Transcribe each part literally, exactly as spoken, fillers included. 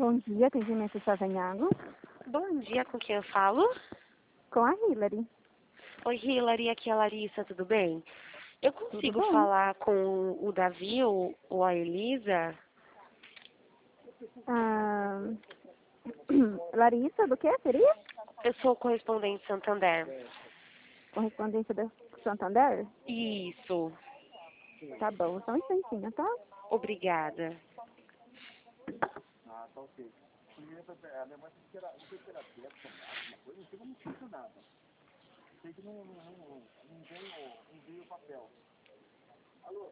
Bom dia, atendimento Savanhago. Bom dia, com quem eu falo? Com a Hillary. Oi, Hillary, aqui é a Larissa, tudo bem? Eu Tudo consigo bom? falar com o Davi ou, ou a Elisa? Ah, Larissa, do que seria? Eu sou correspondente Santander. Correspondência da Santander? Isso, Tá bom, só um instantinho, tá? obrigada. Ah, tá ok. A minha mãe disse que era, não sei se era débito, alguma coisa, não sei como funcionava. Sei que não, não, não, não, veio, não veio o papel. Alô?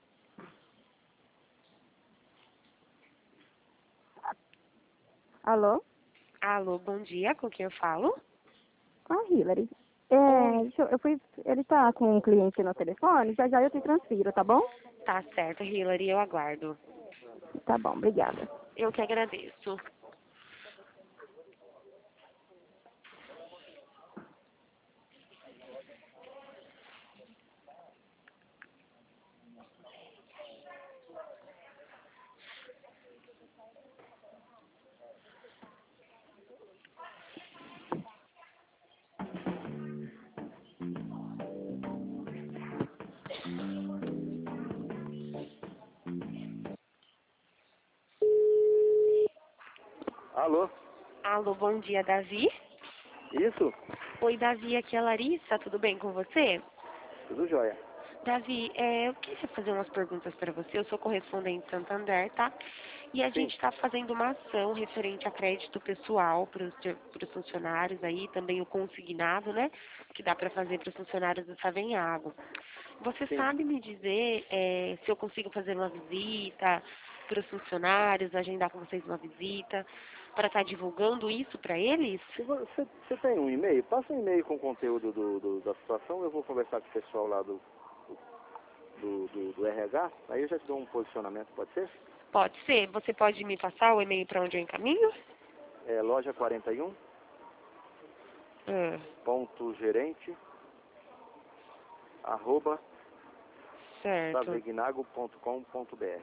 Alô? Alô, bom dia, com quem eu falo? Com a Hillary. É, Oi, deixa eu, eu fui, ele tá com um cliente no telefone, já já eu te transfiro, tá bom? tá certo, Hillary, eu aguardo. Tá bom, obrigada. Eu que agradeço. Alô? Alô, bom dia, Davi? Isso? Oi, Davi, aqui é a Larissa, tudo bem com você? Tudo jóia. Davi, é, eu queria fazer umas perguntas para você. Eu sou correspondente Santander, tá? E a Sim. gente está fazendo uma ação referente a crédito pessoal para os funcionários aí, também o consignado, né? Que dá para fazer para os funcionários do Savenhago. Você Sim. sabe me dizer é, se eu consigo fazer uma visita para os funcionários, agendar com vocês uma visita, para estar divulgando isso para eles? Se você, você tem um e-mail, passa um e-mail com o conteúdo do, do- da situação, eu vou conversar com o pessoal lá do, do, do, do R H, aí eu já te dou um posicionamento, pode ser? Pode ser. Você pode me passar o e-mail para onde eu encaminho? É loja quarenta e um, Ah, ponto gerente, arroba, certo. savegnago ponto com ponto br.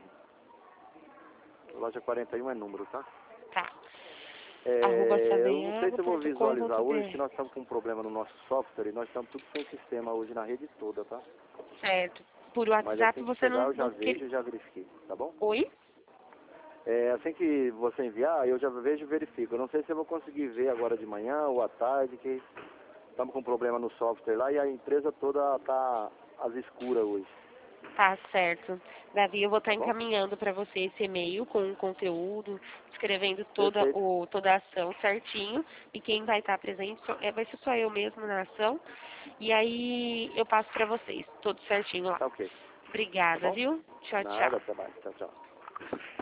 Loja quarenta e um é número, tá? Tá. Arroba É, eu não sei se eu vou visualizar hoje, que savenhago ponto com ponto br. nós estamos com um problema no nosso software e nós estamos tudo sem sistema hoje na rede toda, tá? Certo. Por Mas WhatsApp assim que você chegar não, eu já não vejo quer... e já verifico, tá bom? Oi? É, assim que você enviar, eu já vejo e verifico. Eu não sei se eu vou conseguir ver agora de manhã ou à tarde, que estamos com um problema no software lá e a empresa toda está às escuras hoje, Tá certo. Davi, eu vou estar tá bom? encaminhando para você esse e-mail com o conteúdo, escrevendo toda, Perfeito. o, toda a ação certinho. E quem vai estar presente só- é, vai ser só eu mesmo na ação. E aí eu passo para vocês, tudo certinho lá. Tá ok. Tá Obrigada, bom? viu? Tchau, Nada, tchau. até mais. Tchau, tchau.